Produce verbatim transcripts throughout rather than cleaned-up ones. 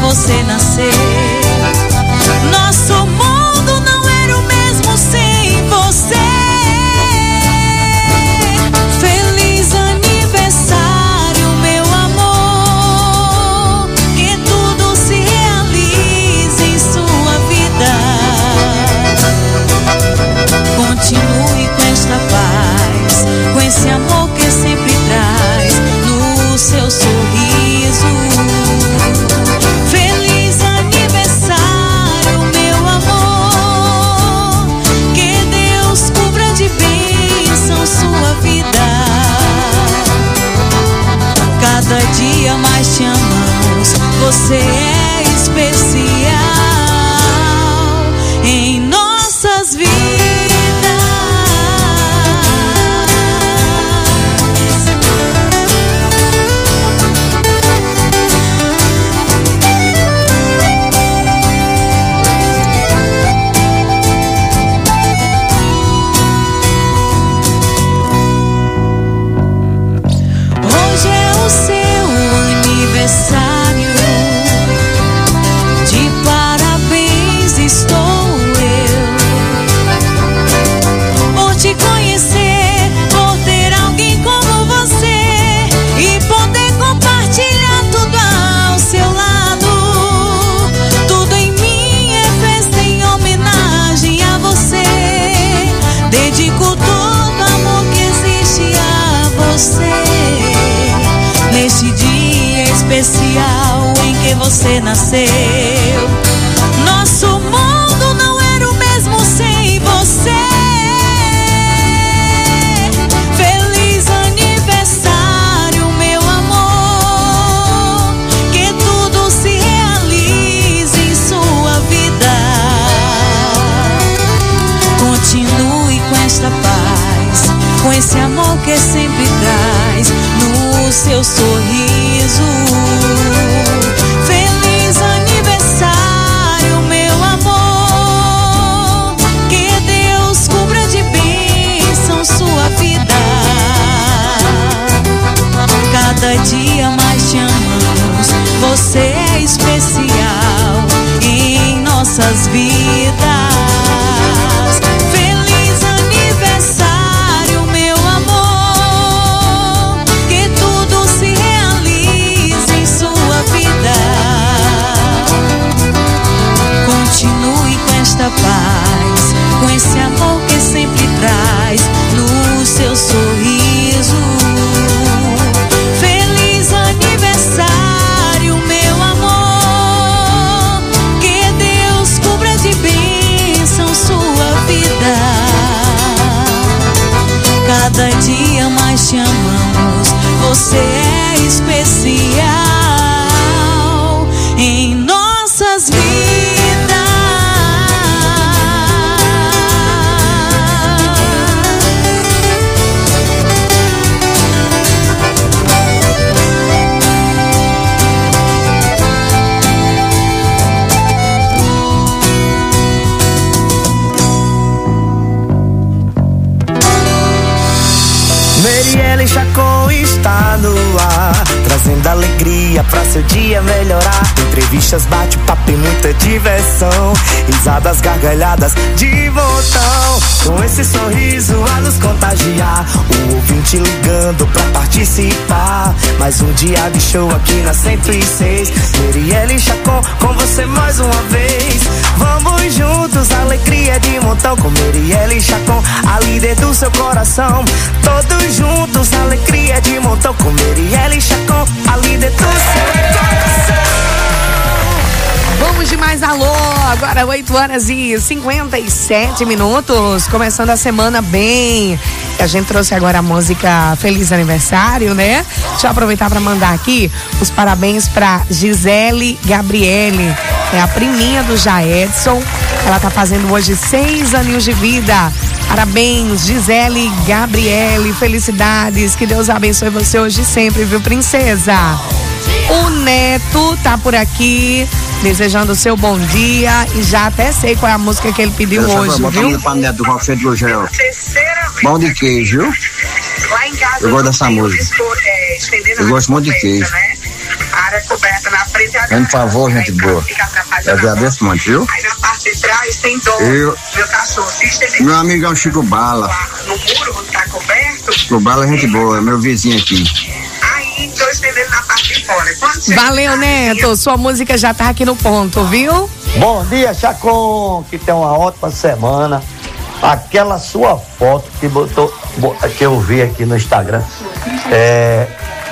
você nasceu. Nosso mundo não era o mesmo sem você. Feliz aniversário, meu amor, que tudo se realize em sua vida. Continue com esta paz, com esse amor que sempre traz no seu sorriso. Feliz aniversário, meu amor, que Deus cubra de bênção sua vida. Cada dia mais te amamos, você é especial em nossas vidas. Hoje é o seu aniversário, de parabéns estou eu, por te conhecer, por ter alguém como você e poder compartilhar tudo ao seu lado. Tudo em mim é festa em homenagem a você. Dedico todo amor que existe a você. Neste dia especial em que você nasceu, nosso mundo não era o mesmo sem você. Feliz aniversário, meu amor, que tudo se realize em sua vida. Continue com esta paz, com esse amor que sempre traz no seu sorriso. Feliz aniversário, meu amor, que Deus cubra de bênção sua vida. Cada dia mais te amamos, você é especial em nossas vidas. Feliz aniversário, meu amor, que tudo se realize em sua vida. Continue com esta paz, com esse amor que sempre traz no seu sorriso. Feliz aniversário, meu amor, que Deus cubra de bênção sua vida. Cada dia mais te amamos, você é especial em nossas vidas. Merielle Chacon está no ar, trazendo alegria pra seu dia melhorar. Entrevistas, bate-papo e muita diversão, risadas, gargalhadas de montão. Com esse sorriso a nos contagiar, o ouvinte ligando pra participar. Mais um dia de show aqui na cento e seis. Merielle Chacon com você mais uma vez. Vamos juntos, alegria de montão. Com Merielle Chacon, a líder do seu coração. Todos juntos, alegria de montão. Com Merielle Chacon, a líder do seu coração. Vamos de mais alô, agora oito horas e cinquenta e sete minutos, começando a semana bem. A gente trouxe agora a música Feliz Aniversário, né? Deixa eu aproveitar para mandar aqui os parabéns para Gisele Gabriele, é a priminha do Jaedson. Ela tá fazendo hoje seis aninhos de vida. Parabéns, Gisele Gabriele, felicidades, que Deus abençoe você hoje e sempre, viu, princesa? O Neto tá por aqui, desejando o seu bom dia, e já até sei qual é a música que ele pediu eu hoje, viu? Neto, bom de queijo, viu? Eu gosto dessa música. Eu gosto muito de queijo. área coberta na frente. Por favor, gente boa. Eu agradeço muito, viu? Aí na parte de trás tem dor. Eu... Meu cachorro, se estender. Meu amigão Chico Bala. No muro, tá coberto. Chico Bala é gente boa, é meu vizinho aqui. Aí, tô estendendo na parte de fora. Valeu, Neto. Sua música já tá aqui no ponto, viu? Bom dia, Chacon. Que tem uma ótima semana. Aquela sua foto que botou, que eu vi aqui no Instagram, é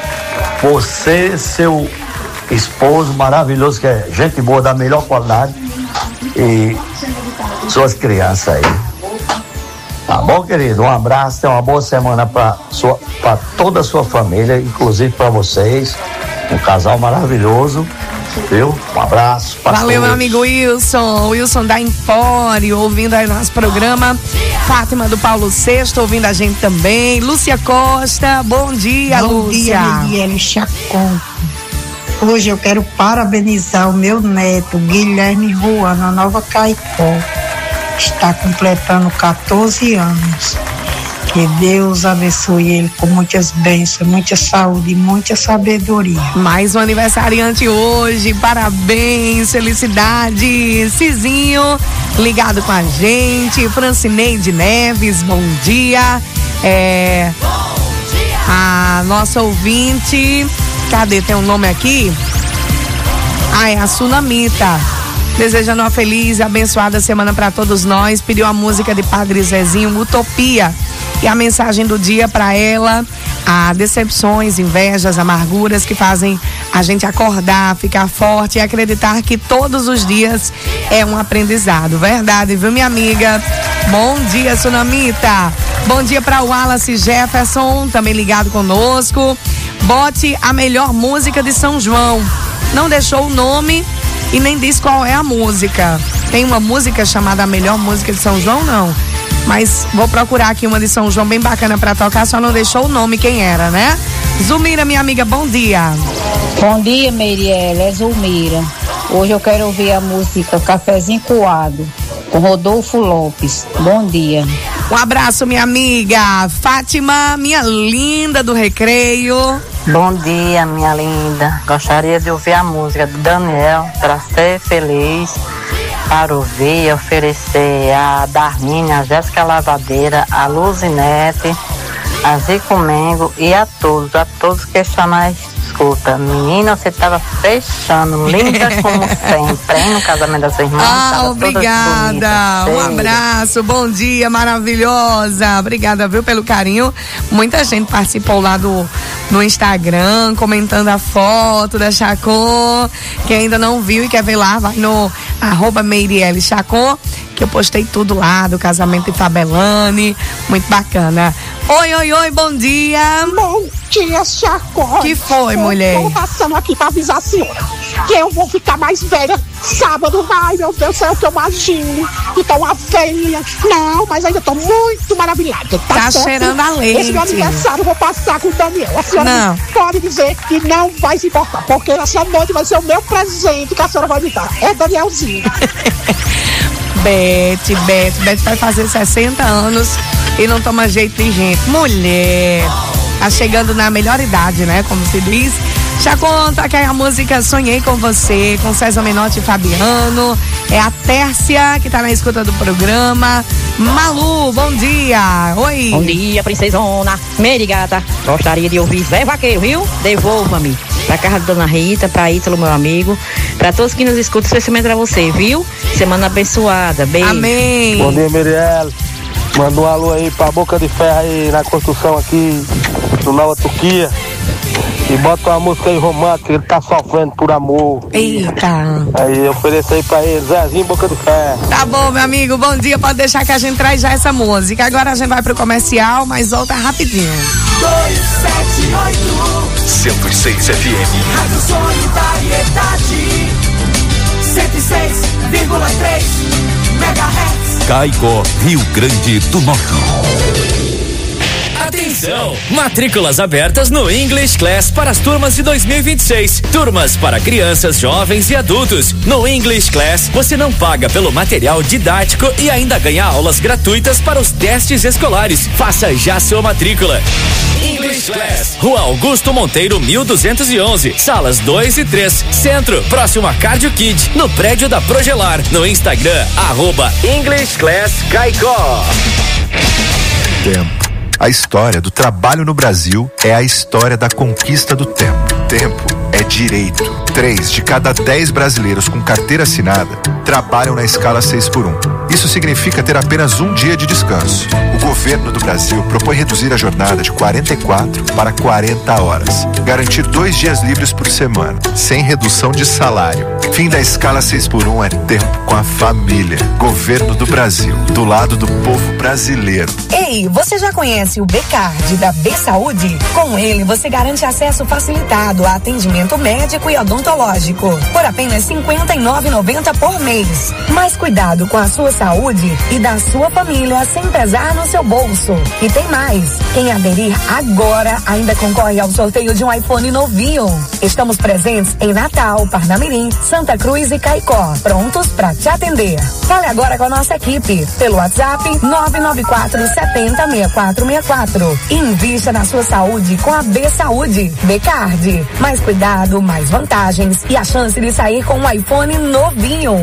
você, seu esposo maravilhoso, que é gente boa da melhor qualidade, e suas crianças aí. Tá bom, querido? Um abraço, tenha uma boa semana para sua, para toda a sua família, inclusive para vocês. Um casal maravilhoso. Viu? Um abraço. Valeu, meu amigo Wilson. Wilson da Empório, ouvindo aí nosso programa. Fátima do Paulo Sexto, ouvindo a gente também. Lúcia Costa, bom dia, bom Lúcia. Bom dia, Mirielle Chacon. Hoje eu quero parabenizar o meu neto, Guilherme Juan, na Nova Caicó. Está completando catorze anos. Que Deus abençoe ele com muitas bênçãos, muita saúde e muita sabedoria. Mais um aniversariante hoje, parabéns, felicidade. Cizinho, ligado com a gente. Francineide Neves, bom dia. É, a nossa ouvinte, cadê? Tem um nome aqui? Ah, é a Sunamita. Desejando uma feliz e abençoada semana para todos nós. Pediu a música de Padre Zezinho, Utopia. E a mensagem do dia para ela: há decepções, invejas, amarguras que fazem a gente acordar, ficar forte e acreditar que todos os dias é um aprendizado. Verdade, viu, minha amiga? Bom dia, Sunamita. Bom dia para o Wallace Jefferson, também ligado conosco. Bote a melhor música de São João. Não deixou o nome e nem diz qual é a música. Tem uma música chamada A Melhor Música de São João? Não. Mas vou procurar aqui uma de São João bem bacana pra tocar, só não deixou o nome quem era, né? Zulmira, minha amiga, bom dia. Bom dia, Mirielle, é Zulmira. Hoje eu quero ouvir a música Cafezinho Coado, com Rodolfo Lopes. Bom dia. Um abraço, minha amiga. Fátima, minha linda do Recreio. Bom dia, minha linda. Gostaria de ouvir a música do Daniel, Pra Ser Feliz. Para ouvir e oferecer a Darmine, a Jéssica Lavadeira, a Luzinete, a Zico Mengo e a todos, a todos que estão na escuta. Menina, você estava fechando, linda como sempre, hein, no casamento das irmãs. Ah, obrigada. Um abraço, bom dia, maravilhosa. Obrigada, viu, pelo carinho. Muita gente participou lá do no Instagram, comentando a foto da Chacon. Quem ainda não viu e quer ver lá, vai no arroba Meirielle Chacon, que eu postei tudo lá do casamento de Fabelane. Muito bacana. Oi, oi, oi, bom dia. Bom dia, Chacon. Que foi, eu mulher? Estou passando aqui pra avisar a senhora que eu vou ficar mais velha sábado. Ai, meu Deus do céu, que eu imagino. Então, uma velha. Não, mas ainda tô muito maravilhada. Tá, tá certo? Cheirando a leite. Esse meu aniversário eu vou passar com o Daniel. A senhora não. pode dizer que não vai se importar, porque essa noite vai ser o meu presente que a senhora vai me dar. É Danielzinho. Bete, Bete, Bete vai fazer sessenta anos e não toma jeito de gente. Mulher, tá chegando na melhor idade, né? Como se diz. Já conta que é a música Sonhei com Você, com César Menotti e Fabiano. É a Tércia que tá na escuta do programa. Malu, bom dia. Oi. Bom dia, princesona. Merigata. Gostaria de ouvir Zé Vaqueiro, viu? Devolva-me. Pra casa da Dona Rita, pra Ítalo, meu amigo. Pra todos que nos escutam, especialmente pra você, viu? Semana abençoada. Beijo. Amém. Bom dia, Mirielle. Manda um alô aí pra Boca de Ferro aí na construção aqui do Nova Turquia. E bota uma música aí romântica, ele tá sofrendo por amor. Eita. Aí ofereço aí pra ele, Zezinho Boca de Ferro. Tá bom, meu amigo, bom dia, pode deixar que a gente traz já essa música. Agora a gente vai pro comercial, mas volta rapidinho. dois sete oito cento e seis F M Rádio Solidariedade cento e seis vírgula três megahertz. Caicó, Rio Grande do Norte. Atenção! Atenção! Matrículas abertas no English Class para as turmas de dois mil e vinte e seis. Turmas para crianças, jovens e adultos. No English Class, você não paga pelo material didático e ainda ganha aulas gratuitas para os testes escolares. Faça já sua matrícula. English Class, Rua Augusto Monteiro, mil duzentos e onze, salas dois e três, Centro, próximo a Cardio Kid, no prédio da Progelar. No Instagram, arroba English Class Caicó. Tempo. A história do trabalho no Brasil é a história da conquista do tempo. Tempo é direito. Três de cada dez brasileiros com carteira assinada trabalham na escala seis por um. Isso significa ter apenas um dia de descanso. O governo do Brasil propõe reduzir a jornada de quarenta e quatro para quarenta horas. Garantir dois dias livres por semana, sem redução de salário. Fim da escala seis por um é tempo com a família. Governo do Brasil, do lado do povo brasileiro. Ei, você já conhece o B-Card da B-Saúde? Com ele, você garante acesso facilitado a atendimento médico e odontológico por apenas cinquenta e nove reais e noventa centavos por mês. Mais cuidado com a sua saúde e da sua família sem pesar no seu bolso. E tem mais, quem aderir agora ainda concorre ao sorteio de um iPhone novinho. Estamos presentes em Natal, Parnamirim, Santa Cruz e Caicó, prontos para te atender. Fale agora com a nossa equipe pelo WhatsApp nove nove quatro sete zero seis quatro seis quatro e invista na sua saúde com a B-Saúde. B-Card, mais cuidado, mais vantagens e a chance de sair com um iPhone novinho.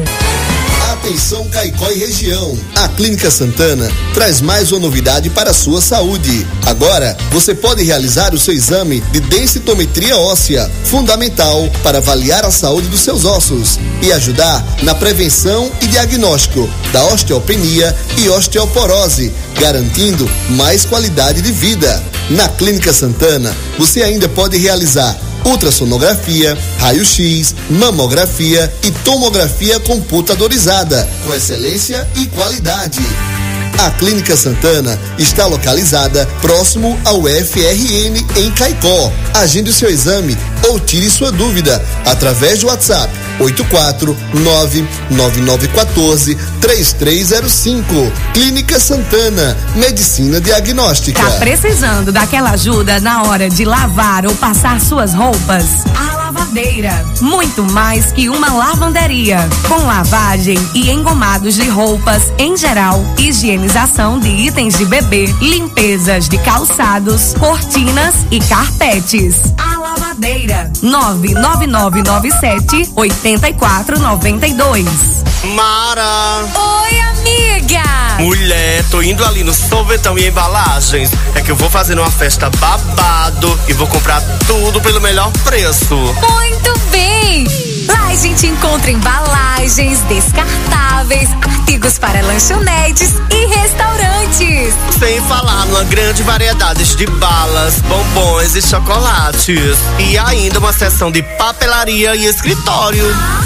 Atenção Caicó e região, a Clínica Santana traz mais uma novidade para a sua saúde. Agora, você pode realizar o seu exame de densitometria óssea, fundamental para avaliar a saúde dos seus ossos e ajudar na prevenção e diagnóstico da osteopenia e osteoporose, garantindo mais qualidade de vida. Na Clínica Santana, você ainda pode realizar ultrassonografia, raio-x, mamografia e tomografia computadorizada, com excelência e qualidade. A Clínica Santana está localizada próximo ao F R N em Caicó. Agende o seu exame ou tire sua dúvida através do WhatsApp oito quatro nove nove nove um quatro três três zero cinco. Clínica Santana, medicina diagnóstica. Tá precisando daquela ajuda na hora de lavar ou passar suas roupas? A Lavadeira, muito mais que uma lavanderia, com lavagem e engomados de roupas em geral, higienização de itens de bebê, limpezas de calçados, cortinas e carpetes. A Lavadeira, nove nove nove nove sete oito quatro nove dois. Mara! Oi, amiga! Mulher, tô indo ali no Sorvetão e Embalagens. É que eu vou fazer uma festa babado e vou comprar tudo pelo melhor preço. Muito bem! Lá a gente encontra embalagens, descartáveis, artigos para lanchonetes e restaurantes. Sem falar numa grande variedade de balas, bombons e chocolates. E ainda uma seção de papelaria e escritório.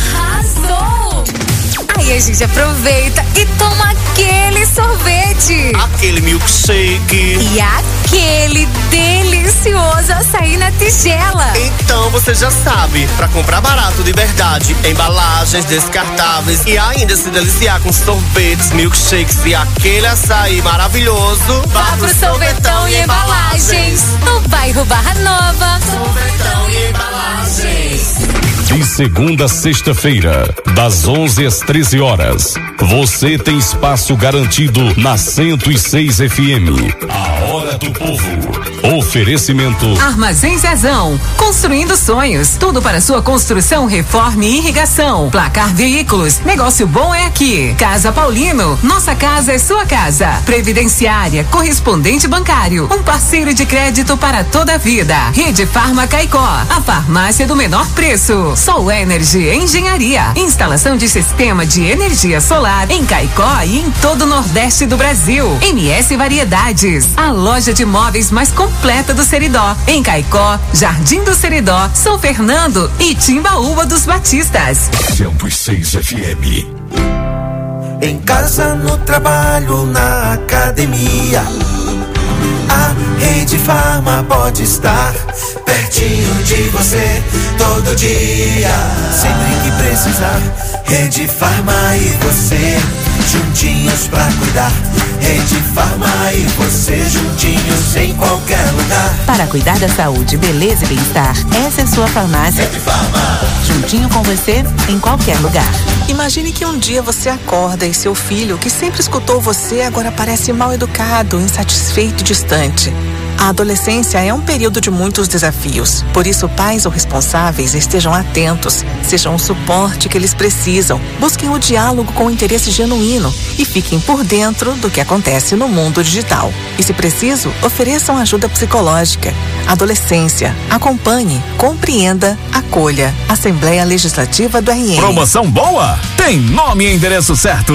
Arrasou! Aí a gente aproveita e toma aquele sorvete. Aquele milkshake. E aquele delicioso açaí na tigela. Então você já sabe, pra comprar barato de verdade, embalagens descartáveis e ainda se deliciar com sorvetes, milkshakes e aquele açaí maravilhoso, vá pro Sorvetão e Embalagens, no bairro Barra Nova. Sorvetão e Embalagens. De segunda a sexta-feira, das onze às treze horas, você tem espaço garantido na cento e seis F M. A Hora do Povo. Oferecimento Armazém Zezão, construindo sonhos, tudo para sua construção, reforma e irrigação. Placar Veículos, negócio bom é aqui. Casa Paulino, nossa casa é sua casa. Previdenciária, correspondente bancário, um parceiro de crédito para toda a vida. Rede Farma Caicó, a farmácia do menor preço. Sol Energy Engenharia, instalação de sistema de energia solar em Caicó e em todo o Nordeste do Brasil. M S Variedades, a loja de móveis mais completa do Seridó, em Caicó, Jardim do Seridó, São Fernando e Timbaúba dos Batistas. cento e seis F M. Em casa, no trabalho, na academia, a Rede Farma pode estar pertinho de você todo dia. Sempre que precisar, Rede Farma e você. juntinhos pra cuidar. Rede Farma e você juntinhos em qualquer lugar. Para cuidar da saúde, beleza e bem-estar, essa é sua farmácia. Rede Farma. Juntinho com você em qualquer lugar. Imagine que um dia você acorda e seu filho, que sempre escutou você, agora parece mal educado, insatisfeito e distante. A adolescência é um período de muitos desafios. Por isso, pais ou responsáveis estejam atentos, sejam o suporte que eles precisam, busquem o diálogo com interesse genuíno e fiquem por dentro do que acontece no mundo digital. E, se preciso, ofereçam ajuda psicológica. Adolescência. Acompanhe, compreenda, acolha. Assembleia Legislativa do R N. Promoção boa? Tem nome e endereço certo.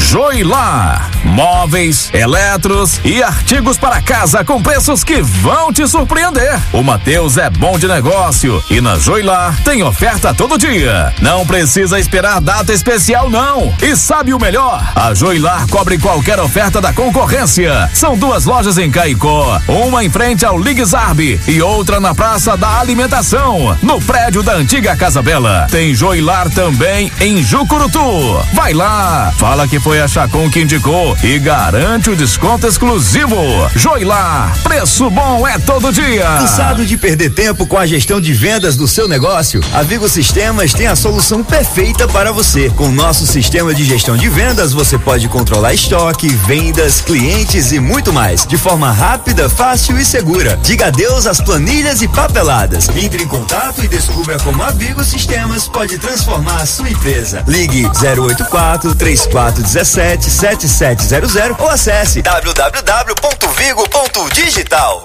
Joilar. Móveis, eletros e artigos para casa com preços que vão te surpreender. O Mateus é bom de negócio e na Joilar tem oferta todo dia. Não precisa esperar data especial não. E sabe o melhor? A Joilar cobre qualquer oferta da concorrência. São duas lojas em Caicó, uma em frente ao Ligue Zarb e outra na Praça da Alimentação, no prédio da antiga Casa Bela. Tem Joilar também em Jucurutu. Vai lá, fala que foi a Chacon que indicou e garante o desconto exclusivo. Joilar, preço bom é todo dia. Cansado de perder tempo com a gestão de vendas do seu negócio? A Vigo Sistemas tem a solução perfeita para você. Com o nosso sistema de gestão de vendas, você pode controlar estoque, vendas, clientes e muito mais, de forma rápida, fácil e segura. Diga adeus às planilhas e papeladas. Entre em contato e descubra como a Vigo Sistemas pode transformar a sua empresa. Ligue zero oito quatro, três quatro um sete, sete sete zero zero ou acesse w w w ponto vigo ponto digital.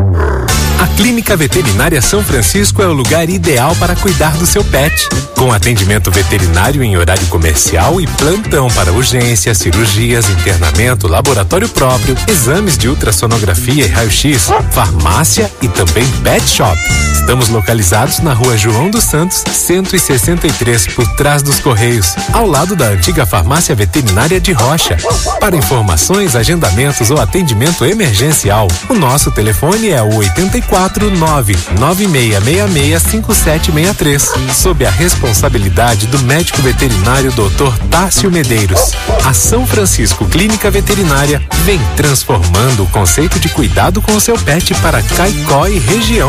A Clínica Veterinária São Francisco é o lugar ideal para cuidar do seu pet. Com atendimento veterinário em horário comercial e plantão para urgências, cirurgias, internamento, laboratório próprio, exames de ultrassonografia e raio-x, farmácia e também pet shop. Estamos localizados na Rua João dos Santos, cento e sessenta e três, por trás dos Correios, ao lado da antiga Farmácia Veterinária de Rocha. Para informações, agendamentos ou atendimento emergencial, o nosso telefone é o oito quatro nove nove seis seis seis cinco sete seis três, sob a responsabilidade do médico veterinário doutor Tássio Medeiros. A São Francisco Clínica Veterinária vem transformando o conceito de cuidado com o seu pet para Caicó e região.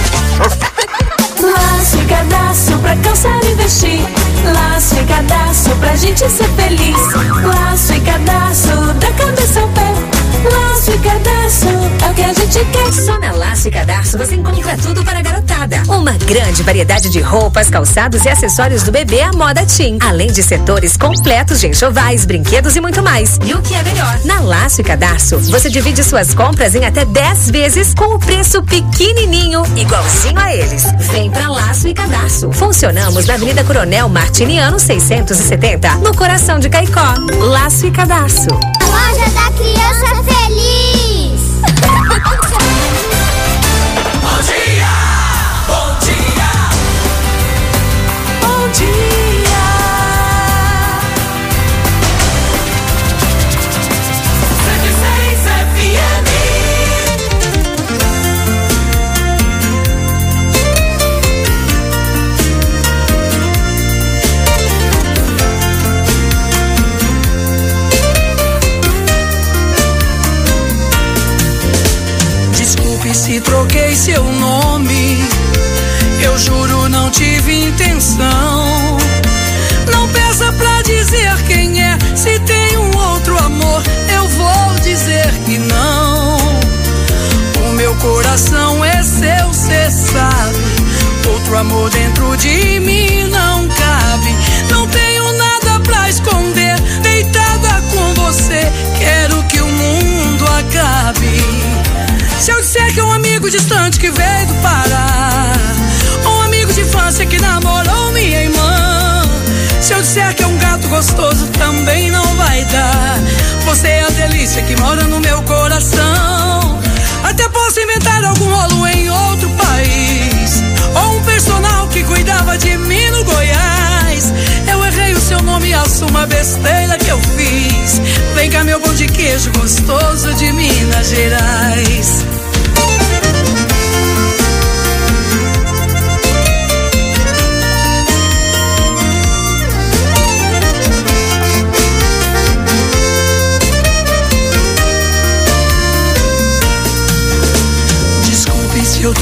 Laço e cadastro pra calçar e vestir. Laço e cadastro pra gente ser feliz. Laço e cadastro da cabeça ao pé. Laço e cadastro é o que a gente quer. Só na Laço e Cadastro você encontra tudo para a garotada. Uma grande variedade de roupas, calçados e acessórios do bebê à moda teen. Além de setores completos de enxovais, brinquedos e muito mais. E o que é melhor? Na Laço e Cadastro você divide suas compras em até dez vezes com o preço pequenininho, igualzinho a eles. Vem pra Laço e Cadastro. Funcionamos na Avenida Coronel Martiniano seiscentos e setenta, no coração de Caicó. Laço e Cadastro. A loja da criança feliz. Bom dia, bom dia, bom dia. cento e seis F M. Se troquei seu nome, eu juro não tive intenção. Não peça pra dizer quem é, se tem um outro amor, eu vou dizer que não. O meu coração é seu, cê sabe. Outro amor dentro de mim não cabe. Não tenho nada pra esconder, deitada com você, quero que o mundo acabe. Se eu disser que é um amigo distante que veio do Pará, um amigo de infância que namorou minha irmã, se eu disser que é um gato gostoso também não vai dar. Você é a delícia que mora no meu coração. Até posso inventar algum rolo em outro país, ou um personal que cuidava de mim no Goiás. Eu errei o seu nome e assumo a besteira que eu fiz. Vem cá meu pão de queijo gostoso de Minas Gerais.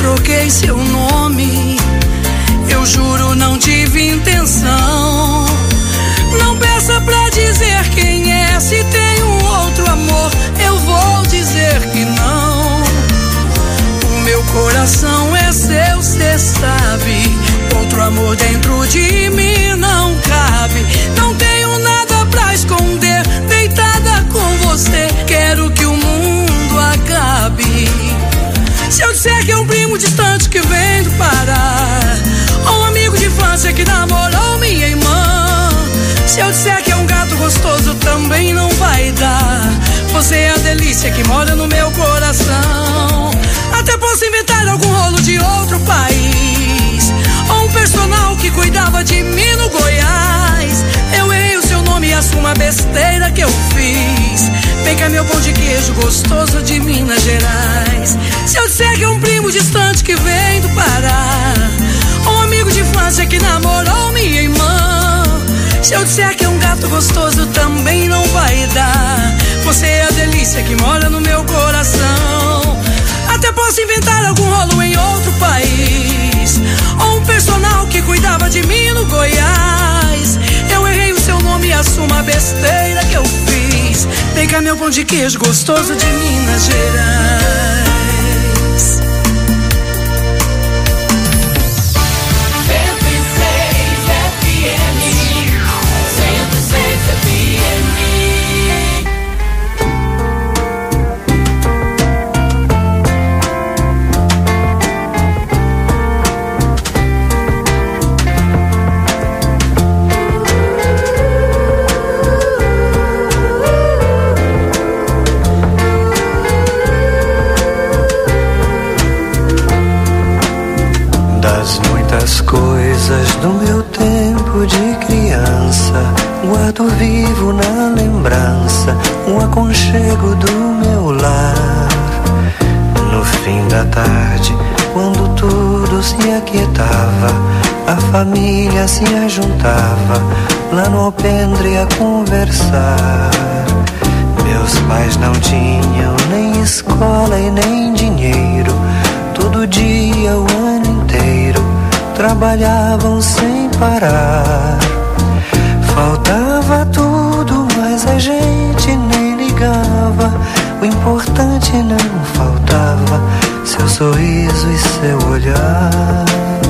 troquei seu nome. Eu juro, não tive intenção. Não peça pra dizer quem é. Se tem um outro amor, eu vou dizer que não. O meu coração é seu, cê sabe. Outro amor dentro de mim não cabe. Não tenho nada pra esconder. Deitada com você, quero que o mundo acabe. Se eu disser que é um primo distante que vem do Pará, ou um amigo de infância que namorou minha irmã, se eu disser que é um gato gostoso, também não vai dar. Você é a delícia que mora no meu coração. Até posso inventar algum rolo de outro país, ou um personal que cuidava de mim no Goiás. Eu errei o seu nome e assumo a besteira que eu fiz. Vem cá, meu pão de queijo gostoso de Minas Gerais. Se eu disser que é um primo distante que vem do Pará, ou um amigo de infância que namorou minha irmã, se eu disser que é um gato gostoso, também não vai dar. Você é a delícia que mora no meu coração. Até posso inventar algum rolo em outro país, ou um personal que cuidava de mim no Goiás. Eu errei o seu nome e assumo a besteira que eu fiz. Vem cá, meu pão de queijo gostoso de Minas Gerais. Das coisas do meu tempo de criança, guardo vivo na lembrança o aconchego do meu lar. No fim da tarde, quando tudo se aquietava, a família se ajuntava lá no alpendre a conversar. Meus pais não tinham nem escola e nem dinheiro. Todo dia, o ano inteiro, trabalhavam sem parar. Faltava tudo, mas a gente nem ligava. O importante não faltava, seu sorriso e seu olhar.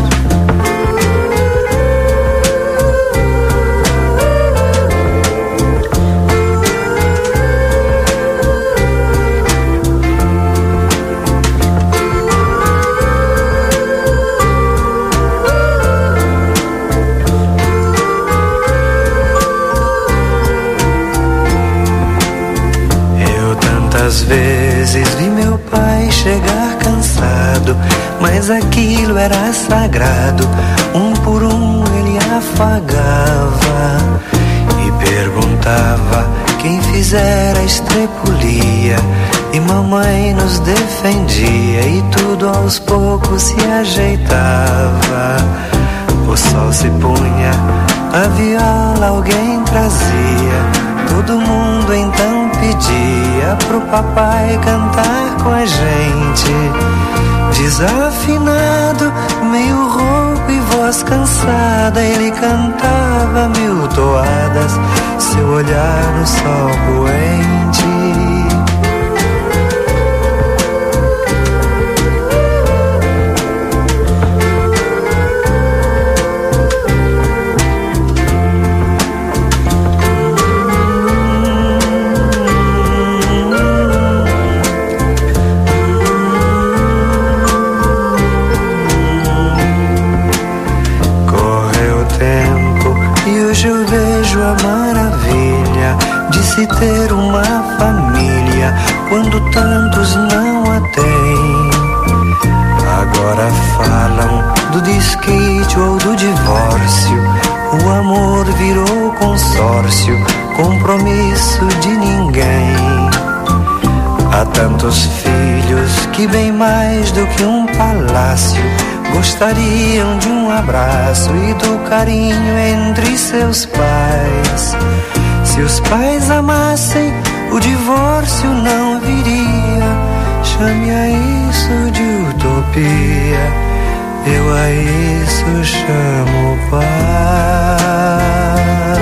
Às vezes vi meu pai chegar cansado, mas aquilo era sagrado. Um por um ele afagava e perguntava quem fizera a estrepulia. E mamãe nos defendia e tudo aos poucos se ajeitava. O sol se punha, a viola alguém trazia. Todo mundo então pedia pro papai cantar com a gente. Desafinado, meio rouco e voz cansada, ele cantava mil toadas, seu olhar no sol poente. Se ter uma família quando tantos não a têm. Agora falam do desquite ou do divórcio. O amor virou consórcio, compromisso de ninguém. Há tantos filhos que bem mais do que um palácio gostariam de um abraço e do carinho entre seus pais. Se os pais amassem, o divórcio não viria. chame a isso de utopia, eu a isso chamo paz.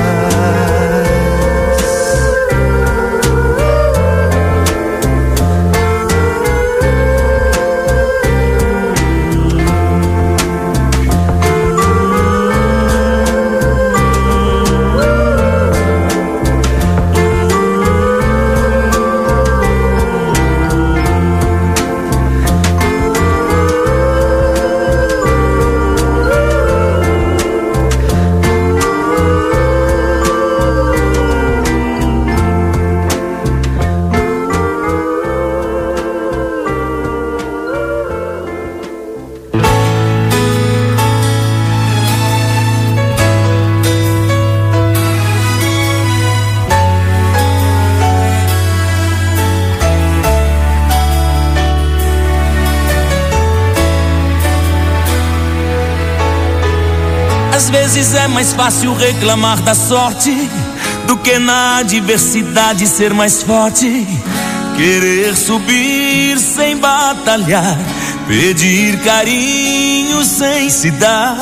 Às vezes é mais fácil reclamar da sorte do que na adversidade ser mais forte. Querer subir sem batalhar, pedir carinho sem se dar,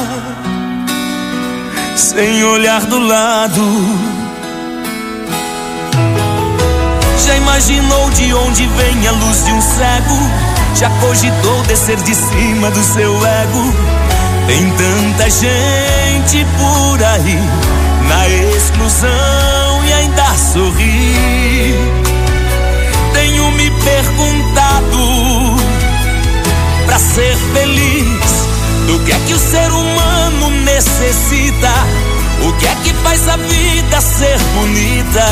sem olhar do lado. Já imaginou de onde vem a luz de um cego? Já cogitou descer de cima do seu ego? Tem tanta gente por aí na exclusão e ainda sorri. Tenho me perguntado, pra ser feliz, do que é que o ser humano necessita? O que é que faz a vida ser bonita?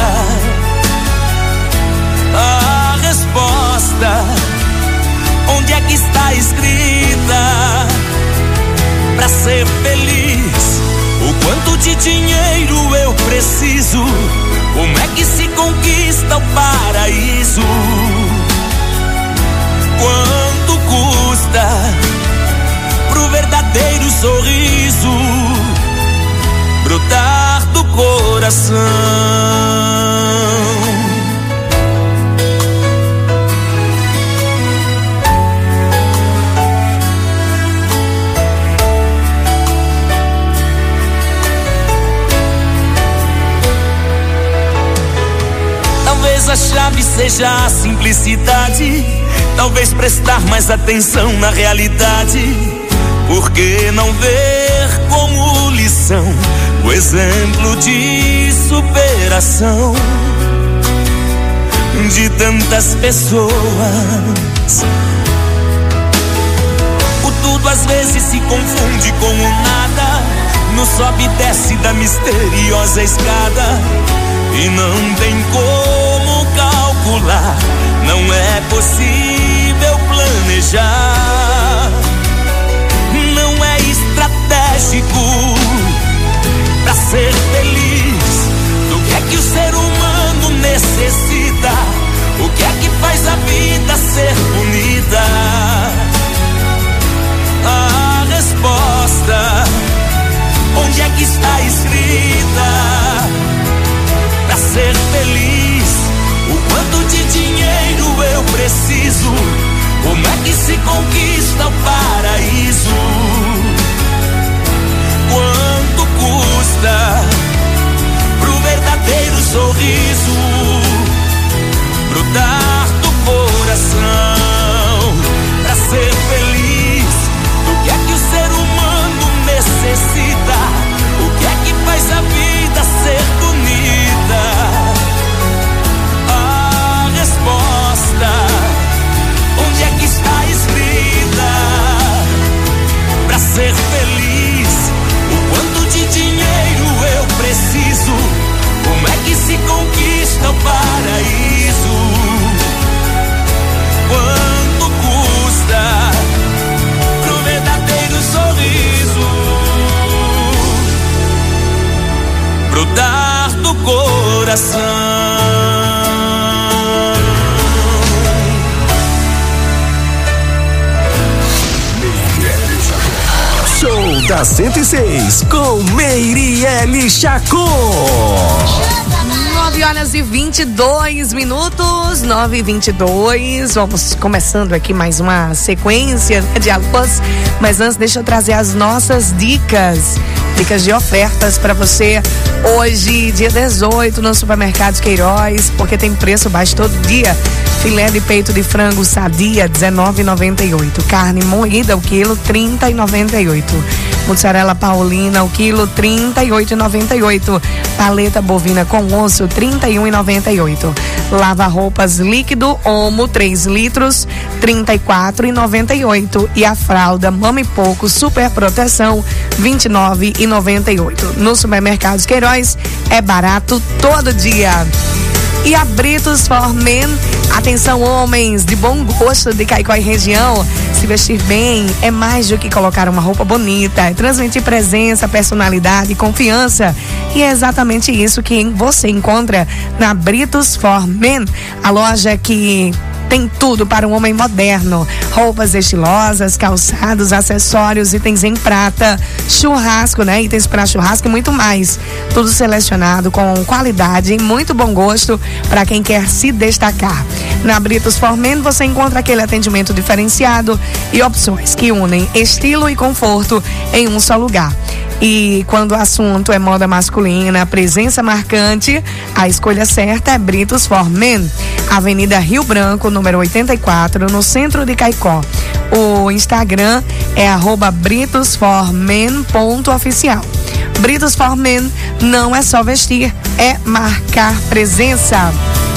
A resposta, onde é que está escrita? Pra ser feliz, o quanto de dinheiro eu preciso? Como é que se conquista o paraíso? Quanto custa pro verdadeiro sorriso brotar do coração? Talvez a chave seja a simplicidade, talvez prestar mais atenção na realidade. Por que não ver como lição o exemplo de superação de tantas pessoas? O tudo às vezes se confunde com o nada, no sobe e desce da misteriosa escada. E não tem como calcular, não é possível planejar. Não é estratégico pra ser feliz. Do que é que o ser humano necessita? O que é que faz a vida ser bonita? A resposta, onde é que está escrita? Pra ser feliz, o quanto de dinheiro eu preciso? Como é que se conquista o paraíso? Quanto custa pro verdadeiro sorriso brotar do coração? Pra ser feliz, o que é que o ser humano necessita? O que é que faz a vida ser bonita? A resposta, onde é que está escrita? Pra ser feliz, o quanto de dinheiro eu preciso? Como é que se conquista o paraíso? Quanto custa pro verdadeiro sorriso brotar do coração? Show da cento e seis com Meirelles Chacon. nove nove horas e vinte e dois minutos, nove e vinte e dois. Vamos começando aqui mais uma sequência de alôs. Mas antes, deixa eu trazer as nossas dicas. Dicas de ofertas para você hoje, dia dezoito, no Supermercados Queiroz, porque tem preço baixo todo dia. Filé de peito de frango sadia, dezenove reais e noventa e oito. Carne moída, o quilo, trinta reais e noventa e oito. Mussarela paulina, o quilo, trinta e oito reais e noventa e oito. Paleta bovina com osso, trinta e um reais e noventa e oito. Lava-roupas líquido, Omo, três litros, trinta e quatro reais e noventa e oito. E a fralda Mama e Pouco Super Proteção, vinte e nove reais e noventa e oito. No Supermercados Queiroz, é barato todo dia. E a Britos for Men, atenção homens de bom gosto de Caicó e região, se vestir bem é mais do que colocar uma roupa bonita, é transmitir presença, personalidade e confiança. E é exatamente isso que você encontra na Britos for Men, a loja que tem tudo para um homem moderno. Roupas estilosas, calçados, acessórios, itens em prata, churrasco, né? Itens para churrasco e muito mais. Tudo selecionado com qualidade e muito bom gosto para quem quer se destacar. Na Britos for Men você encontra aquele atendimento diferenciado e opções que unem estilo e conforto em um só lugar. E quando o assunto é moda masculina, presença marcante, a escolha certa é Britos for Men. Avenida Rio Branco, número oitenta e quatro, no centro de Caicó. O Instagram é arroba britosformen ponto oficial. Britos for Men não é só vestir, é marcar presença.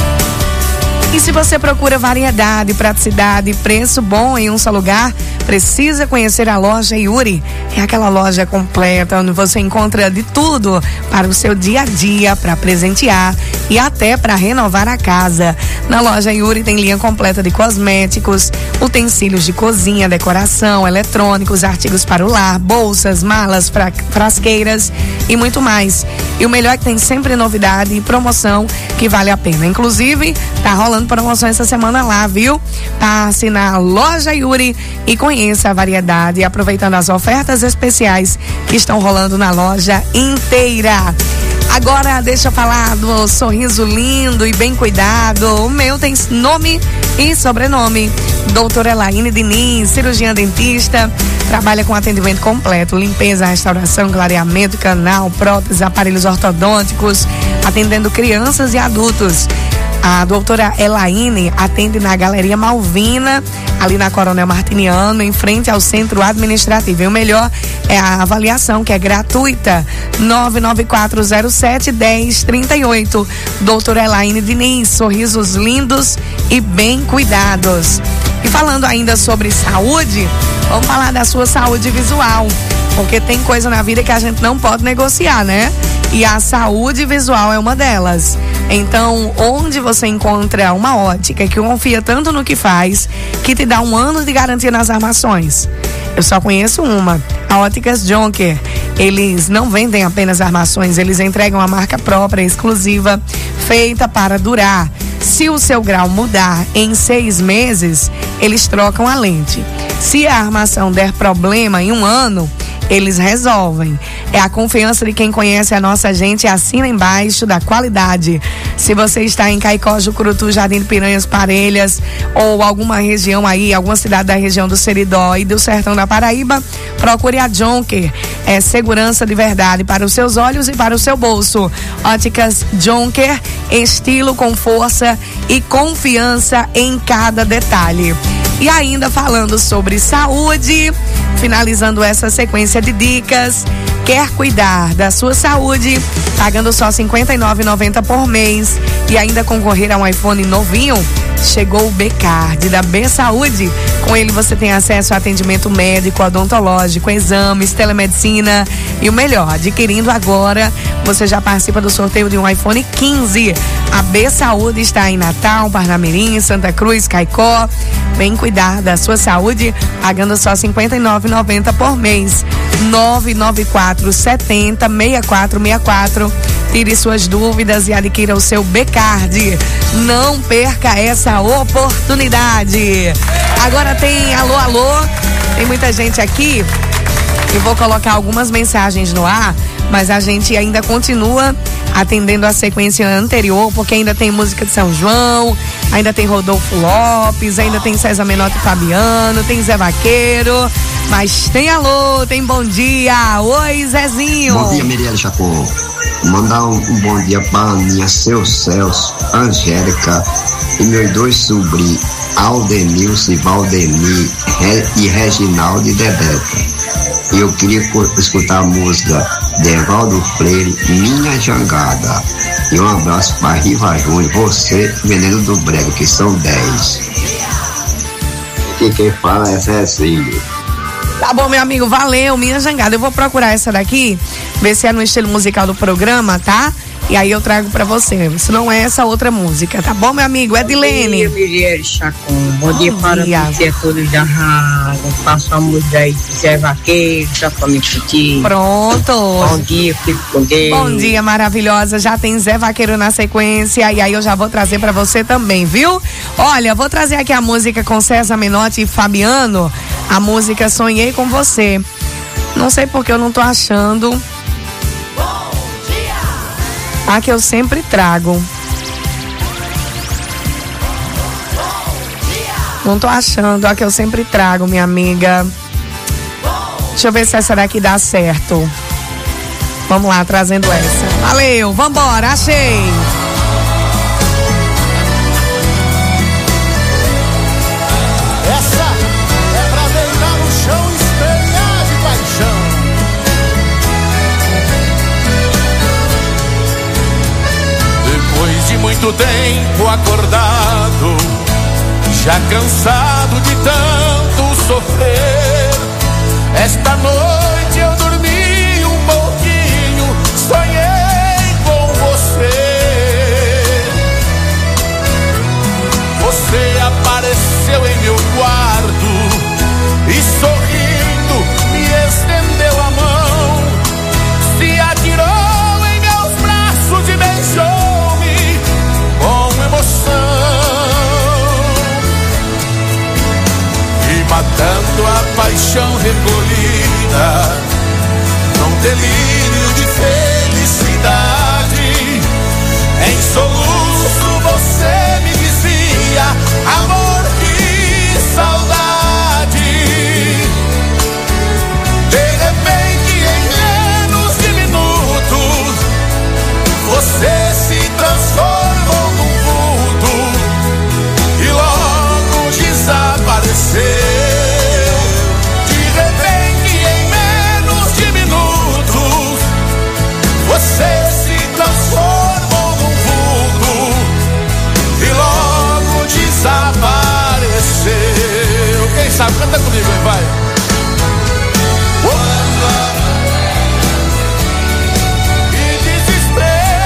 E se você procura variedade, praticidade e preço bom em um só lugar, precisa conhecer a loja Yuri. É aquela loja completa onde você encontra de tudo para o seu dia a dia, para presentear e até para renovar a casa. Na loja Yuri tem linha completa de cosméticos, utensílios de cozinha, decoração, eletrônicos, artigos para o lar, bolsas, malas, fra- frasqueiras e muito mais. E o melhor é que tem sempre novidade e promoção que vale a pena. Inclusive, tá rolando promoção essa semana lá, viu? Passe na loja Yuri e conheça a variedade, aproveitando as ofertas especiais que estão rolando na loja inteira. Agora deixa eu falar do sorriso lindo e bem cuidado. O meu tem nome e sobrenome. Doutora Elaine Diniz, cirurgiã dentista, trabalha com atendimento completo, limpeza, restauração, clareamento, canal, próteses, aparelhos ortodônticos, atendendo crianças e adultos. A doutora Elaine atende na Galeria Malvina, ali na Coronel Martiniano, em frente ao Centro Administrativo. E o melhor é a avaliação, que é gratuita. nove nove quatro zero sete, um zero três oito. Doutora Elaine Diniz, sorrisos lindos e bem cuidados. E falando ainda sobre saúde, vamos falar da sua saúde visual. Porque tem coisa na vida que a gente não pode negociar, né? E a saúde visual é uma delas. Então, onde você encontra uma ótica que confia tanto no que faz, que te dá um ano de garantia nas armações? Eu só conheço uma, a Óticas Jonker. Eles não vendem apenas armações, eles entregam a marca própria, exclusiva, feita para durar. Se o seu grau mudar em seis meses, eles trocam a lente. Se a armação der problema em um ano, eles resolvem. É a confiança de quem conhece a nossa gente e assina embaixo da qualidade. Se você está em Caicó, Jucurutu, Jardim de Piranhas, Parelhas ou alguma região aí, alguma cidade da região do Seridó e do Sertão da Paraíba, procure a Jonker. É segurança de verdade para os seus olhos e para o seu bolso. Óticas Jonker, estilo com força e confiança em cada detalhe. E ainda falando sobre saúde, finalizando essa sequência de dicas, quer cuidar da sua saúde, pagando só cinquenta e nove reais e noventa centavos por mês e ainda concorrer a um iPhone novinho? Chegou o B-Card da B Saúde. Com ele você tem acesso a atendimento médico, odontológico, exames, telemedicina e o melhor, adquirindo agora, você já participa do sorteio de um iPhone quinze. A B Saúde está em Natal, Parnamirim, Santa Cruz, Caicó. Vem cuidar da sua saúde, pagando só cinquenta e nove reais e noventa centavos por mês. nove nove quatro sete zero, seis quatro seis quatro. Tire suas dúvidas e adquira o seu B-Card. Não perca essa oportunidade. Agora tem alô, alô. Tem muita gente aqui. Eu vou colocar algumas mensagens no ar, mas a gente ainda continua atendendo a sequência anterior, porque ainda tem música de São João, ainda tem Rodolfo Lopes, ainda tem César Menotti e Fabiano, tem Zé Vaqueiro, mas tem alô, tem bom dia. Oi, Zezinho. Bom dia, Miriam Chacon. Mandar um, um bom dia para Aninha, seu Celso, Angélica e meus dois sobrinhos, Aldenilson e Valdemir Re, e Reginaldo e Dedeta. Eu queria escutar a música de Evaldo Freire, Minha Jangada. E um abraço para Riva Júnior, você, Veneno do Brega, que são dez. Aqui quem fala é Zezinho. Tá bom, meu amigo, valeu, Minha Jangada. Eu vou procurar essa daqui, ver se é no estilo musical do programa, tá? E aí eu trago pra você. Se não é essa outra música, tá bom, meu amigo? Edilene. Bom dia, Miriam Chacon. Bom dia para você, todos da rádio. Faço a música aí de Zé Vaqueiro, já pra me curtir. Pronto. Bom dia, fico com Deus. Bom dia, maravilhosa. Já tem Zé Vaqueiro na sequência. E aí eu já vou trazer pra você também, viu? Olha, vou trazer aqui a música com César Menotti e Fabiano. A música Sonhei com Você. Não sei porque eu não tô achando. A que eu sempre trago. Não tô achando a que eu sempre trago, minha amiga. Deixa eu ver se essa daqui dá certo. Vamos lá, trazendo essa. Valeu, vambora, achei. Essa é pra deitar no chão e espelhar de paixão. Depois de muito tempo acordado, já cansado de tanto sofrer, esta noite eu dormi um pouquinho, sonhei com você. Você apareceu em meu quarto e sorrindo me estendeu a mão, se atirou em meus braços e beijou-me com emoção. Matando a paixão recolhida num delírio de felicidade, em soluço você me dizia: amor, que saudade. De repente, em menos de minutos, você se transformou num vulto e logo desapareceu. Você se transformou num vulto e logo desapareceu. Quem sabe, canta comigo, hein, vai. E desespero,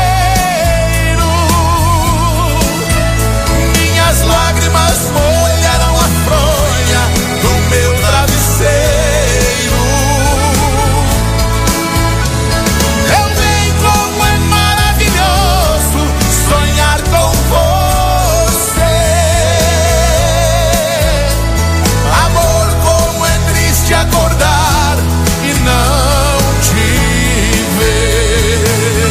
minhas lágrimas molharam a fronha do meu travesseiro. Acordar e não te ver.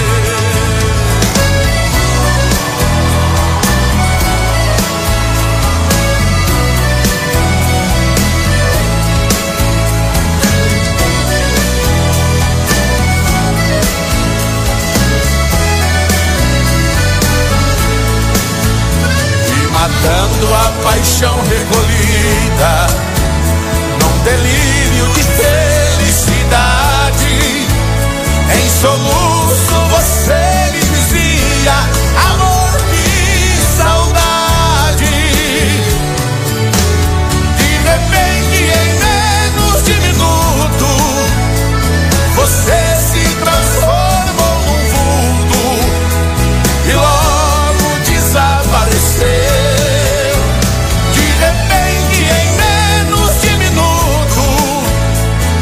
E matando a paixão recolhida delírio de felicidade, em soluço você me dizia: amor, que saudade. De repente, em menos de minuto, você se transformou num vulto e logo desapareceu. De repente, em menos de minuto,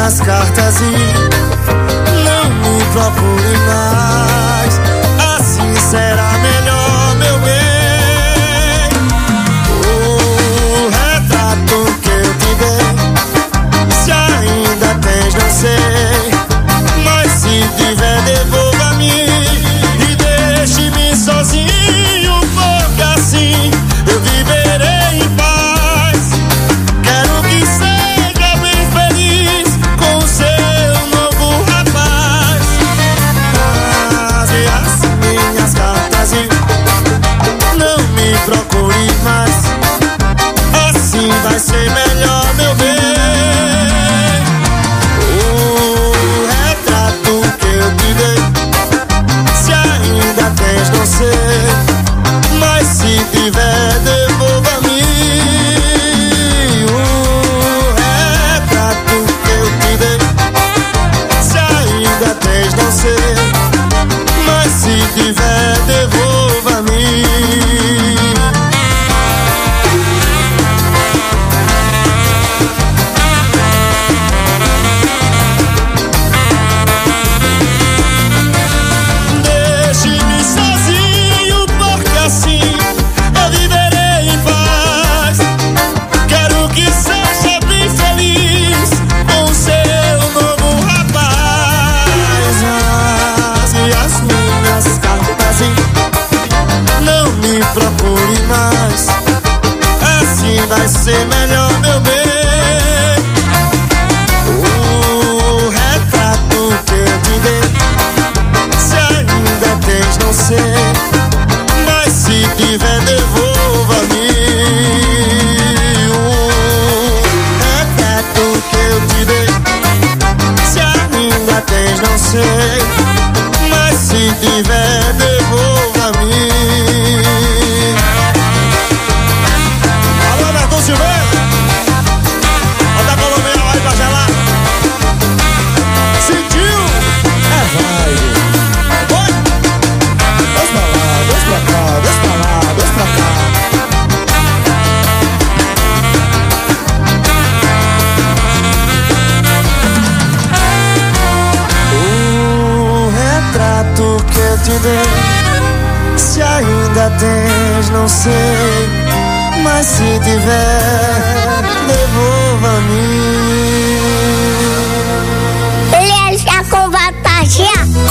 minhas cartas e não me procure mais. Assim será melhor, meu bem. O retrato que eu te dei, se ainda tens, não sei, mas se tiver, devolva-me e deixe-me sozinho, porque assim eu viverei em paz. Quero que seja bem feliz com o seu novo rapaz. Rasgue as minhas cartas e não me procure mais. Assim vai ser melhor, meu bem. O retrato que eu te dei, se ainda tens, não sei, mas se tiver, devolva-me. O retrato que eu te dei, se ainda tens, não sei, mas se tiver, devolva-me. Deixe-me sozinho, porque assim eu viverei em paz. Quero que seja bem feliz com o seu novo rapaz. Rasgue as minhas cartas e não me procure mais. Assim vai ser melhor, meu bem. O retrato que eu te dei, se ainda tens, não sei, mas se tiver, devolva-me. O retrato que eu te dei, se ainda tens, não sei, mas se tiver, devolva-me. Alô, Bertão Silveira, bota a Colombiana lá pra gelar. Sentiu? É vibe. Oi! Dois pra lá, dois pra cá, dois pra lá, dois pra cá. O retrato que eu te dei, se ainda tens, não sei, mas se tiver, devolva-me. Ele está com vantagem.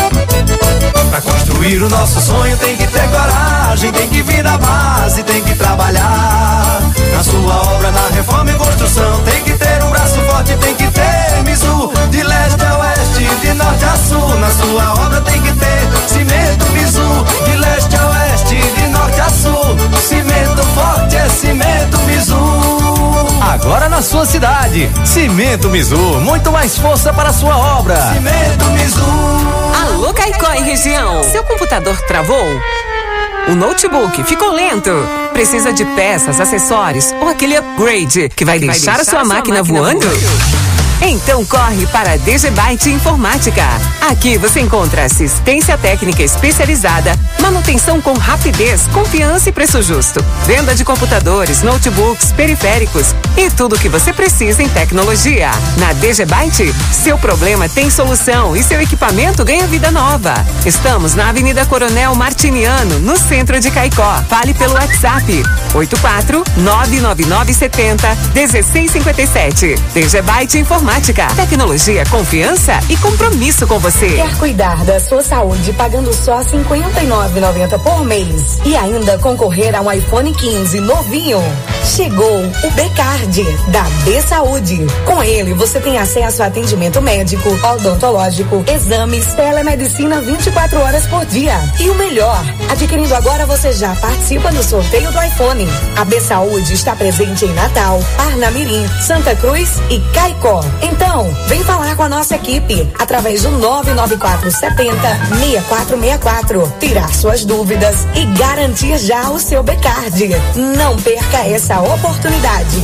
Pra construir o nosso sonho tem que ter coragem, tem que vir da base, tem que trabalhar. Na sua obra, na reforma e construção, tem que ter um braço forte, tem que ter Mizu. De leste a oeste, de norte a sul, na sua obra tem que ter cimento Mizu. De leste a oeste, de norte a sul, cimento forte é cimento Mizu. Agora na sua cidade, Cimento Mizu, muito mais força para a sua obra. Cimento Mizu. Alô, Caicó e região. Seu computador travou? O notebook ficou lento? Precisa de peças, acessórios ou aquele upgrade que vai, que deixar, vai deixar a sua, a sua máquina, máquina voando? voando? Então corre para a DGByte Informática. Aqui você encontra assistência técnica especializada, manutenção com rapidez, confiança e preço justo, venda de computadores, notebooks, periféricos e tudo o que você precisa em tecnologia. Na DGByte, seu problema tem solução e seu equipamento ganha vida nova. Estamos na Avenida Coronel Martiniano, no centro de Caicó. Fale pelo WhatsApp oito quatro nove nove nove sete zero um seis cinco sete. DGByte Informática. Tecnologia, confiança e compromisso com você. Quer cuidar da sua saúde pagando só cinquenta e nove reais e noventa centavos por mês e ainda concorrer a um iPhone quinze novinho? Chegou o B-Card da B Saúde. Com ele você tem acesso a atendimento médico, odontológico, exames, telemedicina vinte e quatro horas por dia. E o melhor, adquirindo agora você já participa do sorteio do iPhone. A B Saúde está presente em Natal, Parnamirim, Santa Cruz e Caicó. Então, vem falar com a nossa equipe através do nove nove quatro sete zero seis quatro seis quatro. Tirar suas dúvidas e garantir já o seu B-Card. Não perca essa oportunidade.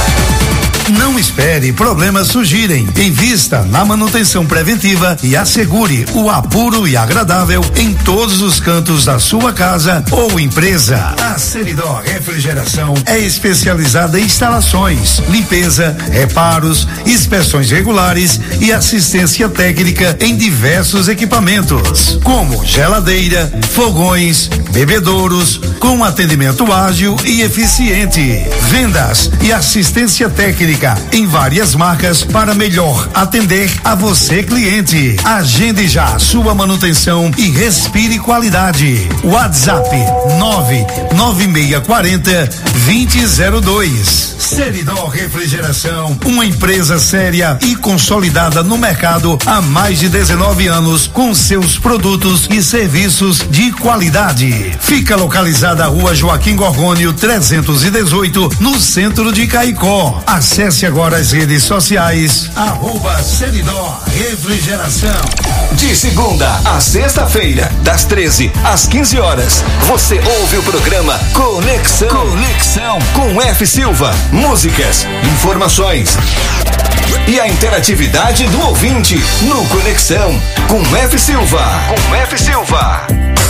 Não espere problemas surgirem. Invista na manutenção preventiva e assegure o apuro e agradável em todos os cantos da sua casa ou empresa. A Seridó Refrigeração é especializada em instalações, limpeza, reparos, inspeções regulares e assistência técnica em diversos equipamentos, como geladeira, fogões, bebedouros, com atendimento ágil e eficiente. Vendas e assistência técnica em várias marcas para melhor atender a você, cliente. Agende já sua manutenção e respire qualidade. WhatsApp nove nove seis quatro zero, dois zero zero dois. Seridó Refrigeração, uma empresa séria e consolidada no mercado há mais de dezenove anos com seus produtos e serviços de qualidade. Fica localizada a Rua Joaquim Gorgônio trezentos e dezoito, no centro de Caicó. Acesse agora as redes sociais, arroba Seridó Refrigeração. De segunda a sexta-feira, das treze às quinze horas, você ouve o programa Conexão. Conexão com F. Silva. Músicas, informações e a interatividade do ouvinte no Conexão com F. Silva. Com F. Silva.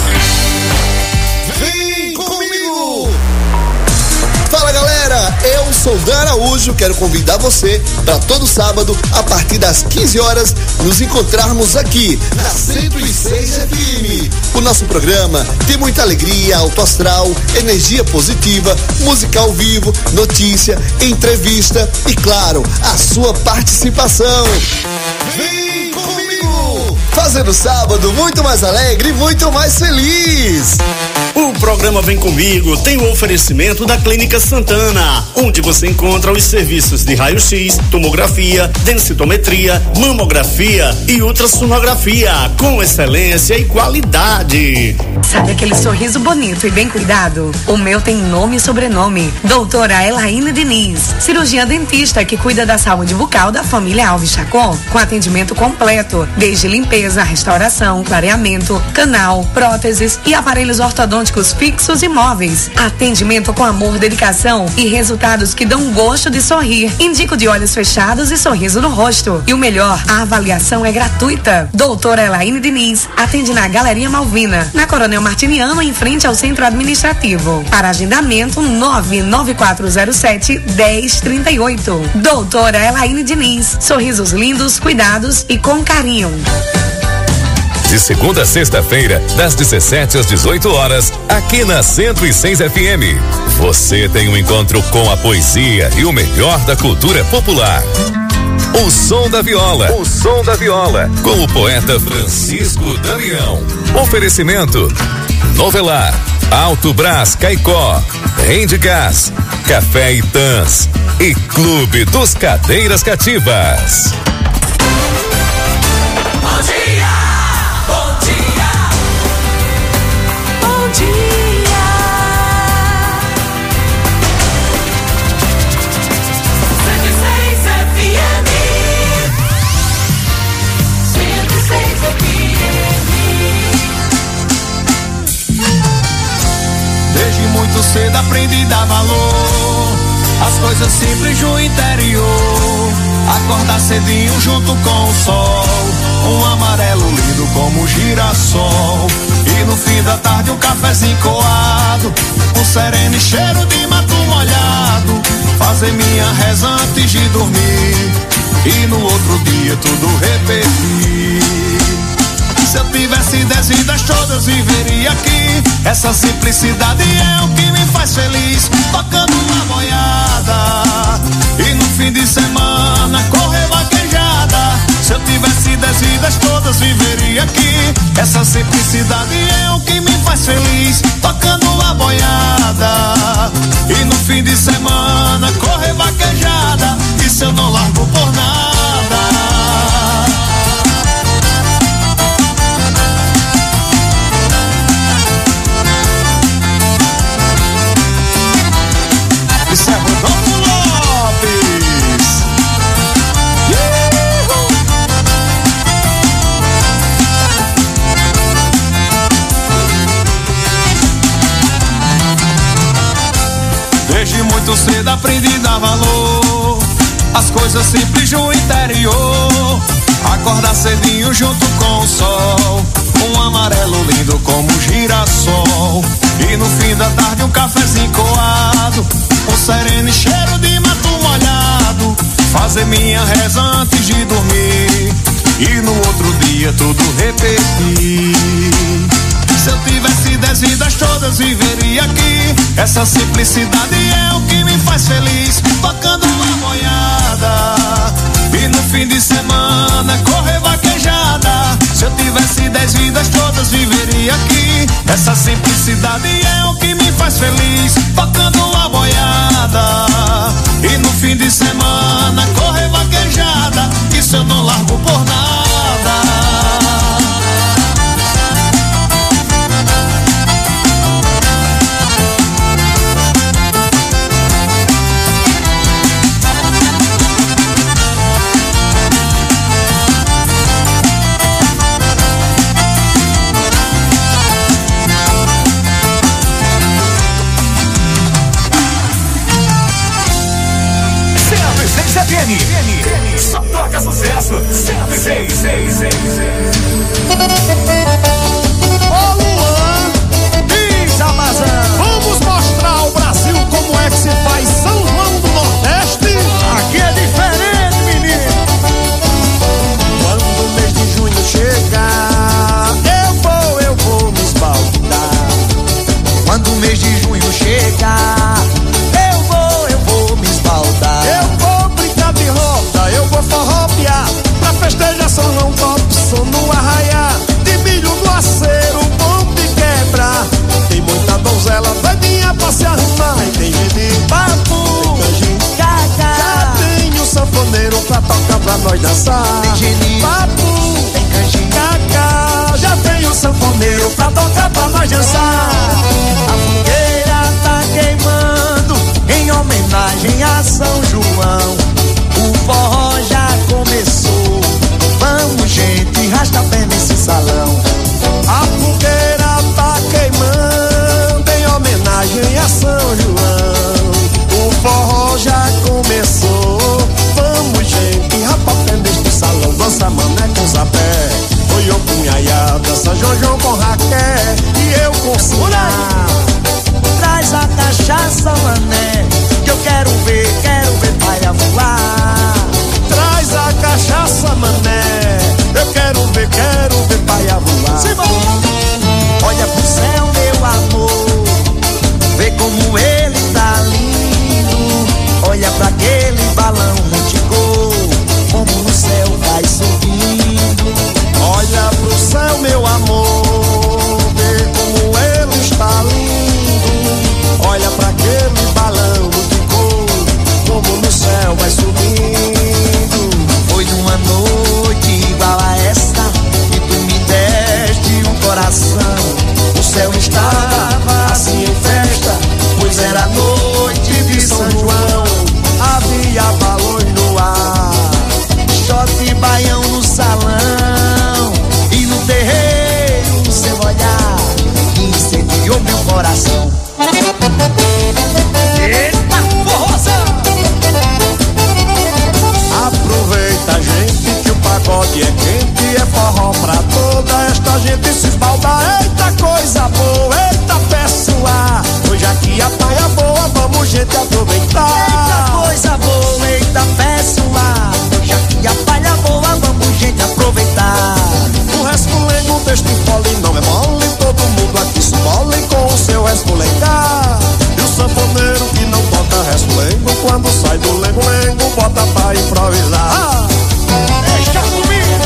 Vem comigo! Fala, galera, eu sou Dan Araújo, quero convidar você para todo sábado, a partir das quinze horas, nos encontrarmos aqui na cento e seis F M. O nosso programa tem muita alegria, alto astral, energia positiva, música ao vivo, notícia, entrevista e, claro, a sua participação. Vem comigo! Fazendo sábado muito mais alegre e muito mais feliz. O programa Vem Comigo tem o oferecimento da Clínica Santana, onde você encontra os serviços de raio-x, tomografia, densitometria, mamografia e ultrassonografia, com excelência e qualidade. Sabe aquele sorriso bonito e bem cuidado? O meu tem nome e sobrenome. Doutora Elaine Diniz, cirurgiã dentista que cuida da saúde bucal da família Alves Chacon, com atendimento completo, desde limpeza, restauração, clareamento, canal, próteses e aparelhos ortodônticos fixos e móveis. Atendimento com amor, dedicação e resultados que dão gosto de sorrir. Indico de olhos fechados e sorriso no rosto. E o melhor, a avaliação é gratuita. Doutora Elaine Diniz atende na Galeria Malvina, na Coronel Martiniano, em frente ao Centro Administrativo. Para agendamento, nove nove quatro zero sete, um zero três oito. Doutora Elaine Diniz, sorrisos lindos, cuidados e com carinho. De segunda a sexta-feira, das dezessete às dezoito horas, aqui na cento e seis F M. Você tem um encontro com a poesia e o melhor da cultura popular. O Som da Viola. O Som da Viola. Com o poeta Francisco Damião. Oferecimento: Novelar, Alto Brás Caicó, Rende Gás, Café Itãs e Clube dos Cadeiras Cativas. Bom dia! Bom dia! Bom dia! cento e seis F M. cento e seis F M. Desde muito cedo aprendi a dar valor às coisas simples do interior. Acordar cedinho junto com o sol, um amarelo lindo como girassol. E no fim da tarde um cafezinho coado, um sereno e cheiro de mato molhado. Fazer minha reza antes de dormir e no outro dia tudo repetir. Se eu tivesse dez vidas todas viveria aqui. Essa simplicidade é o que me faz feliz. Tocando uma boiada e no fim de semana correr vaquejada. Se eu tivesse dez vidas todas viveria aqui. Essa simplicidade é o que me faz feliz. Tocando uma boiada e no fim de semana correr vaquejada. Isso eu não largo por nada. Isso é Rodolfo Lopes. Uhul. Desde muito cedo aprendi a dar valor às coisas simples do interior. Acordar cedinho junto com o sol, um amarelo lindo como girassol. E no fim da tarde um cafezinho coado, um sereno e cheiro de mato molhado. Fazer minha reza antes de dormir e no outro dia tudo repetir. Se eu tivesse dez vidas todas viveria aqui. Essa simplicidade é o que me faz feliz. Tocando uma boiada e no fim de semana correr vaquejada. Se eu tivesse dez vidas todas viveria aqui. Essa simplicidade é o que me faz feliz. Tocando uma boiada e no fim de semana correr vaquejada. Isso eu não largo por nada. Só toca sucesso. cento e seis, seis, seis, seis. Ô Luan, diz Amazon, vamos mostrar ao Brasil como é que se faz São João do Nordeste. Aqui é diferente, menino. Quando o mês de junho chegar, eu vou, eu vou me esbaldar. Quando o mês de junho chegar, eu vou, eu vou me esbaldar. Eu vou brincar de roda, eu vou forropear. Pra festejar São João, Topson no arraiar. De milho no aceiro, bom de quebrar. Tem muita donzela doidinha pra se arrumar. E tem gente papo, tem canjinho, caca. Já tem um sanfoneiro pra tocar pra nós dançar. Tem gente papo, tem canjinho, caca. Já tem um sanfoneiro pra tocar pra nós dançar. A fogueira tá queimando em homenagem a São João. O forró já começou. Vamos, gente, rasta a pé nesse salão. A fogueira tá queimando em homenagem a São João. O forró já começou. Vamos, gente, rasta a pé nesse salão. Dança mané com zapé, oi, ô punhaiá. Dança Jojo com Raquel e eu com Siná. Traz a cachaça, mané, que eu quero ver, quero ver paia voar. Traz a cachaça, mané, eu quero ver, quero ver paia voar. Sim, olha pro céu, meu amor, vê como ele tá lindo. Olha pra aquele balão multicor, como no céu vai subindo. Olha pro céu, meu amor, vê como ele está lindo. Olha pra aquele balão multicor, como no céu vai subindo. Foi numa noite igual a esta que tu me deste um coração. O céu estava assim em festa, pois era noite de São João. Havia balões no ar, shot e baião no salão. E no terreiro o seu olhar que incendiou meu coração. Eita, forrozão! Aproveita, gente, que o pagode é quente. É forró pra toda esta gente se esbaldar. Eita, coisa boa, eita, pessoal. Hoje aqui a praia boa, vamos, gente, aproveitar. Eita, coisa boa, eita, pessoal. Hoje aqui a praia boa, vamos, gente, aproveitar. O respolengo deste fole não é mole. Todo mundo aqui se mole com o seu respolengar. E o sanfoneiro que não toca respolengo, quando sai do lengo-lengo, bota pra improvisar. Ah, deixa comigo.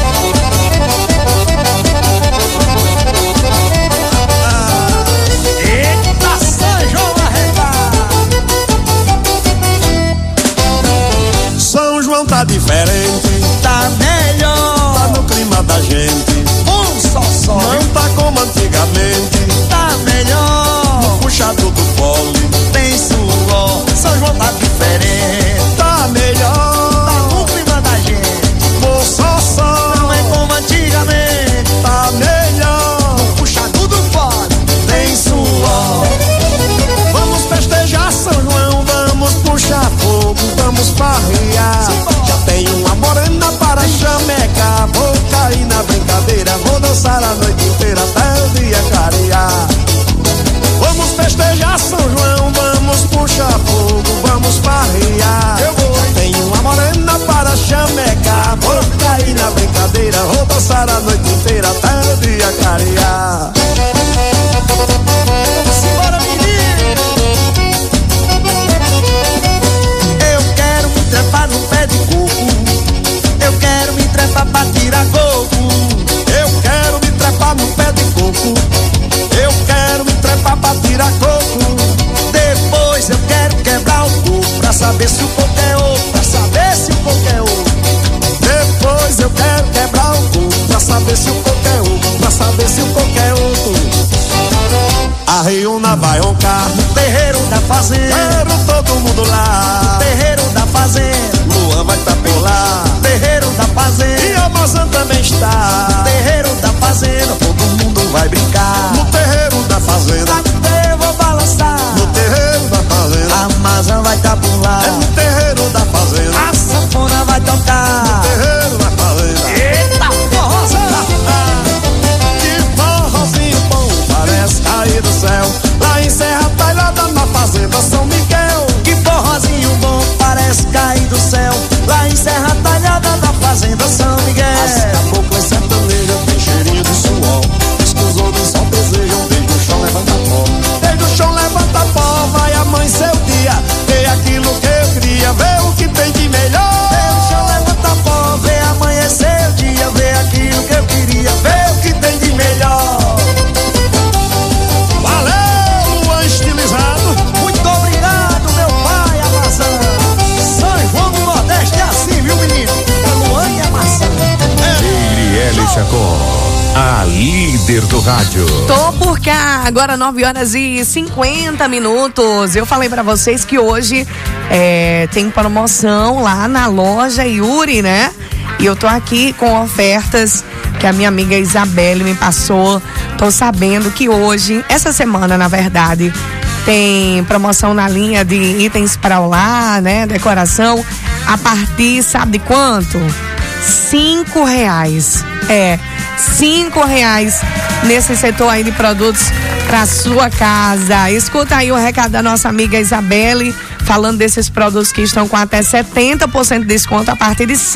Ah, eita, São João arretar. São João tá diferente, tá melhor, tá no clima da gente. Um só só, não tá como antigamente, tá melhor. No puxado do fole tem suor. São João tá diferente, tá melhor, tá no clima da gente. Vou só só, não é como antigamente, tá melhor. No puxado do fole tem suor. Vamos festejar São João, vamos puxar fogo, vamos farrear. Já tem uma morena para chamecar. Vou cair na brincadeira, vou dançar a noite inteira até o dia clarear. Vamos vai brincar. No terreiro da fazenda, eu vou balançar. No terreiro da fazenda, a Amazon vai capular. É no terreiro da fazenda, a sanfona vai tocar. No terreiro da fazenda, eita forrozão. Que forrozinho bom, parece cair do céu. Lá em Serra Talhada, na fazenda São Miguel. Que forrozinho bom, parece cair do céu. Lá em Serra Talhada, na fazenda São Miguel. As caboclas sertanejas tem cheirinho de suor. Diz que os homens só desejam. Desde o chão levanta pó, desde o chão levanta pó. Vai amanhecer o dia, vê aquilo que eu queria, vê o que tem de melhor. Desde o chão levanta pó, vê amanhecer o dia, vê aquilo que eu queria, vê o que tem de melhor. Valeu, Luan estilizado. Muito obrigado, meu pai, a maçã. São João do Nordeste é assim, viu, menino? É Luan e a maçã. Gabriele Chacon, a líder do rádio. Tô por cá, agora nove horas e cinquenta minutos. Eu falei pra vocês que hoje é, tem promoção lá na loja Yuri, né? E eu tô aqui com ofertas que a minha amiga Isabelle me passou. Tô sabendo que hoje, essa semana, na verdade, tem promoção na linha de itens para o lar, né? Decoração. A partir, sabe de quanto? Cinco reais. É, cinco reais nesse setor aí de produtos para sua casa. Escuta aí o recado da nossa amiga Isabelle, falando desses produtos que estão com até setenta por cento de desconto a partir de